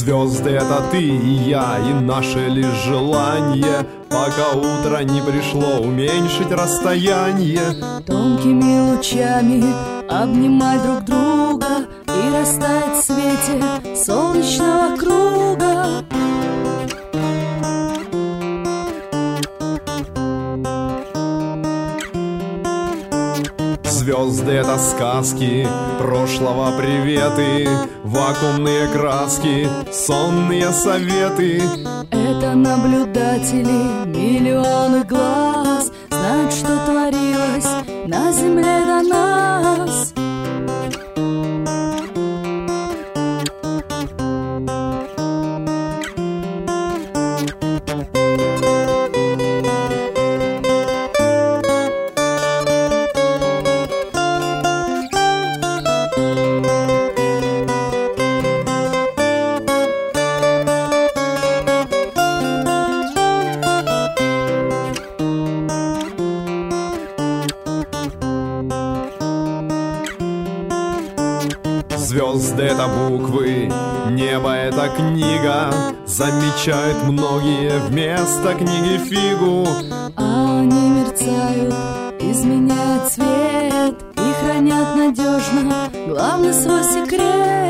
Звезды — это ты и я, и наше лишь желание, пока утро не пришло, уменьшить расстояние. Тонкими лучами обнимать друг друга и растаять в свете солнечного круга. Звезды — это сказки прошлого, приветы, вакуумные краски, сонные советы. Это наблюдатели, миллионы глаз, знают, что творилось на земле до нас. Звезды — это буквы, небо — это книга, замечают многие вместо книги фигу. А они мерцают, изменяют цвет и хранят надежно главный свой секрет.